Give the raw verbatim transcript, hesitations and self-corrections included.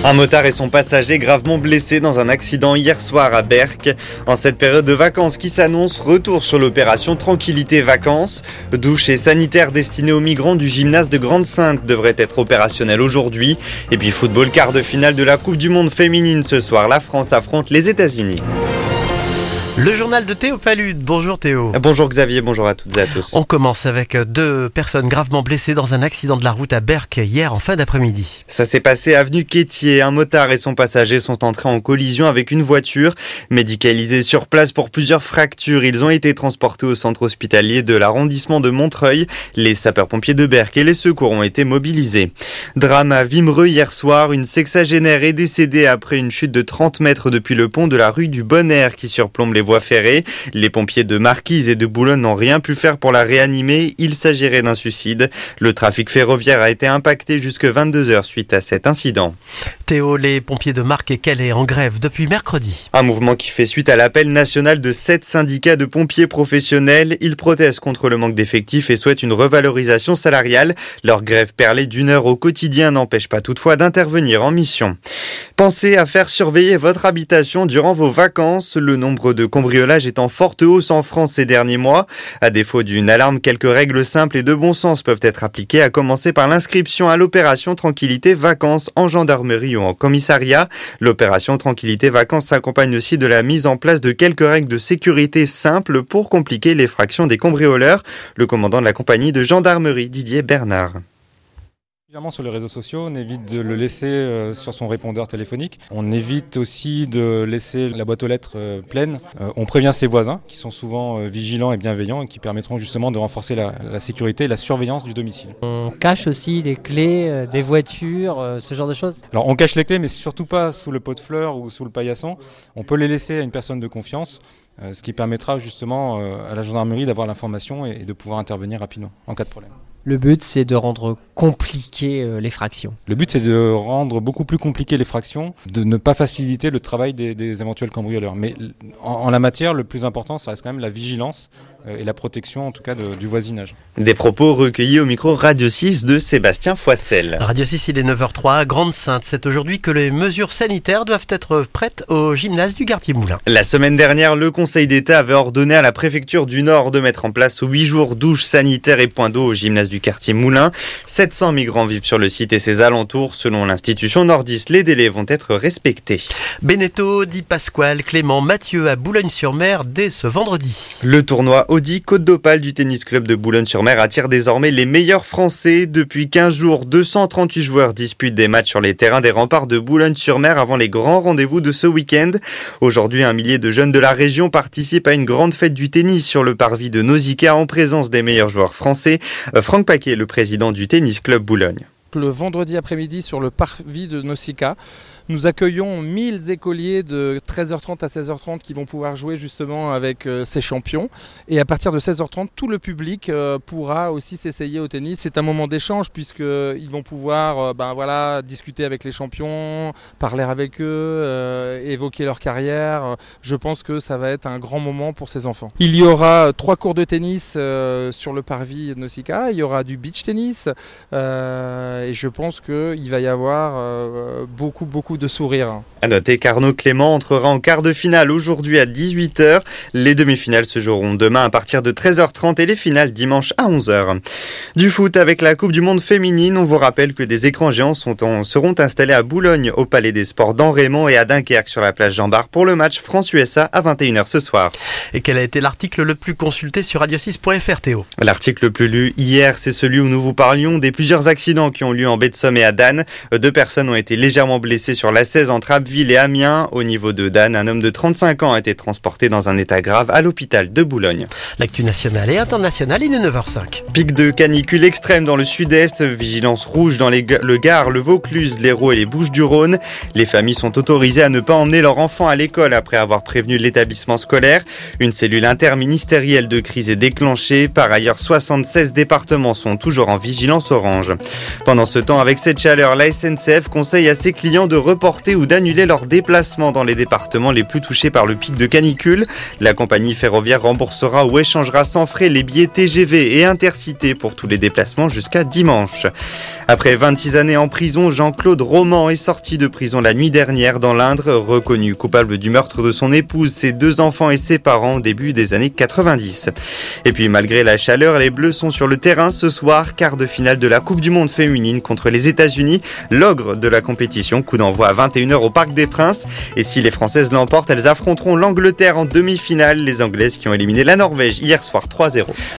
Un motard et son passager gravement blessés dans un accident hier soir à Berck. En cette période de vacances qui s'annonce, retour sur l'opération Tranquillité Vacances. Douches et sanitaires destinés aux migrants du gymnase de Grande-Synthe devraient être opérationnels aujourd'hui. Et puis football, quart de finale de la Coupe du Monde féminine ce soir. La France affronte les États-Unis. Le journal de Théo Palude. Bonjour Théo. Bonjour Xavier, bonjour à toutes et à tous. On commence avec deux personnes gravement blessées dans un accident de la route à Berck hier en fin d'après-midi. Ça s'est passé avenue Quétier. Un motard et son passager sont entrés en collision avec une voiture. Médicalisés sur place pour plusieurs fractures, ils ont été transportés au centre hospitalier de l'arrondissement de Montreuil. Les sapeurs-pompiers de Berck et les secours ont été mobilisés. Drame à Wimereux hier soir. Une sexagénaire est décédée après une chute de trente mètres depuis le pont de la rue du Bon Air qui surplombe les voies ferrées. Les pompiers de Marquise et de Boulogne n'ont rien pu faire pour la réanimer. Il s'agirait d'un suicide. Le trafic ferroviaire a été impacté jusque vingt-deux heures suite à cet incident. Théo, les pompiers de Marques et Calais en grève depuis mercredi. Un mouvement qui fait suite à l'appel national de sept syndicats de pompiers professionnels. Ils protestent contre le manque d'effectifs et souhaitent une revalorisation salariale. Leur grève perlée d'une heure au quotidien n'empêche pas toutefois d'intervenir en mission. Pensez à faire surveiller votre habitation durant vos vacances. Le nombre de cambriolages est en forte hausse en France ces derniers mois. À défaut d'une alarme, quelques règles simples et de bon sens peuvent être appliquées, à commencer par l'inscription à l'opération Tranquillité Vacances en gendarmerie ou en commissariat. L'opération Tranquillité Vacances s'accompagne aussi de la mise en place de quelques règles de sécurité simples pour compliquer l'effraction des cambrioleurs. Le commandant de la compagnie de gendarmerie, Didier Bernard. Sur les réseaux sociaux, on évite de le laisser euh, sur son répondeur téléphonique. On évite aussi de laisser la boîte aux lettres euh, pleine. Euh, on prévient ses voisins qui sont souvent euh, vigilants et bienveillants et qui permettront justement de renforcer la, la sécurité et la surveillance du domicile. On cache aussi les clés euh, des voitures, euh, ce genre de choses. Alors on cache les clés mais surtout pas sous le pot de fleurs ou sous le paillasson. On peut les laisser à une personne de confiance. Euh, ce qui permettra justement euh, à la gendarmerie d'avoir l'information et, et de pouvoir intervenir rapidement en cas de problème. Le but, c'est de rendre compliqué euh, l'effraction. Le but, c'est de rendre beaucoup plus compliqué l'effraction, de ne pas faciliter le travail des, des éventuels cambrioleurs. Mais en, en la matière, le plus important, ça reste quand même la vigilance euh, et la protection, en tout cas, de, du voisinage. Des propos recueillis au micro Radio six de Sébastien Foissel. Radio six, il est neuf heures zéro trois à Grande-Synthe. C'est aujourd'hui que les mesures sanitaires doivent être prêtes au gymnase du Quartier-Moulin. La semaine dernière, le Conseil d'État avait ordonné à la préfecture du Nord de mettre en place huit jours douches sanitaires et points d'eau au gymnase du Quartier-Moulin. sept cents migrants vivent sur le site et ses alentours. Selon l'institution nordiste, les délais vont être respectés. Beneteau, Di Pasquale, Clément, Mathieu à Boulogne-sur-Mer dès ce vendredi. Le tournoi Audi Côte d'Opale du tennis club de Boulogne-sur-Mer attire désormais les meilleurs Français. Depuis quinze jours, deux cent trente-huit joueurs disputent des matchs sur les terrains des remparts de Boulogne-sur-Mer avant les grands rendez-vous de ce week-end. Aujourd'hui, un millier de jeunes de la région participent à une grande fête du tennis sur le parvis de Nausicaa en présence des meilleurs joueurs français. Franck Paquet, le président du tennis club Boulogne. Le vendredi après-midi sur le parvis de Nausicaa, nous accueillons mille écoliers de treize heures trente à seize heures trente qui vont pouvoir jouer justement avec euh, ces champions. Et à partir de seize heures trente, tout le public euh, pourra aussi s'essayer au tennis. C'est un moment d'échange puisqu'ils vont pouvoir euh, ben, voilà, discuter avec les champions, parler avec eux, euh, évoquer leur carrière. Je pense que ça va être un grand moment pour ces enfants. Il y aura trois cours de tennis euh, sur le parvis de Nausicaa. Il y aura du beach tennis euh, et je pense qu'il va y avoir euh, beaucoup, beaucoup de sourire. À noter qu'Arnaud Clément entrera en quart de finale aujourd'hui à dix-huit heures. Les demi-finales se joueront demain à partir de treize heures trente et les finales dimanche à onze heures. Du foot avec la Coupe du Monde féminine, on vous rappelle que des écrans géants sont en, seront installés à Boulogne, au Palais des Sports d'Enraymond et à Dunkerque sur la plage Jean-Bart pour le match France-U S A à vingt et une heures ce soir. Et quel a été l'article le plus consulté sur radio six point f r, Théo? L'article le plus lu hier, c'est celui où nous vous parlions des plusieurs accidents qui ont lieu en baie de Somme et à Dan. Deux personnes ont été légèrement blessées sur l'A seize entre Abbeville et Amiens. Au niveau de Dan, un homme de trente-cinq ans a été transporté dans un état grave à l'hôpital de Boulogne. L'actu nationale et internationale, il est neuf heures cinq. Pic de canicule extrême dans le sud-est, vigilance rouge dans les, le Gard, le Vaucluse, l'Hérault et les Bouches-du-Rhône. Les familles sont autorisées à ne pas emmener leurs enfants à l'école après avoir prévenu l'établissement scolaire. Une cellule interministérielle de crise est déclenchée. Par ailleurs, soixante-seize départements sont toujours en vigilance orange. Pendant Pendant ce temps, avec cette chaleur, la S N C F conseille à ses clients de reporter ou d'annuler leurs déplacements dans les départements les plus touchés par le pic de canicule. La compagnie ferroviaire remboursera ou échangera sans frais les billets T G V et Intercités pour tous les déplacements jusqu'à dimanche. Après vingt-six années en prison, Jean-Claude Roman est sorti de prison la nuit dernière dans l'Indre, reconnu coupable du meurtre de son épouse, ses deux enfants et ses parents au début des années quatre-vingt-dix. Et puis malgré la chaleur, les Bleus sont sur le terrain ce soir, quart de finale de la Coupe du Monde féminine contre les États-Unis, l'ogre de la compétition, coup d'envoi à vingt et une heures au Parc des Princes. Et si les Françaises l'emportent, elles affronteront l'Angleterre en demi-finale, les Anglaises qui ont éliminé la Norvège hier soir trois zéro.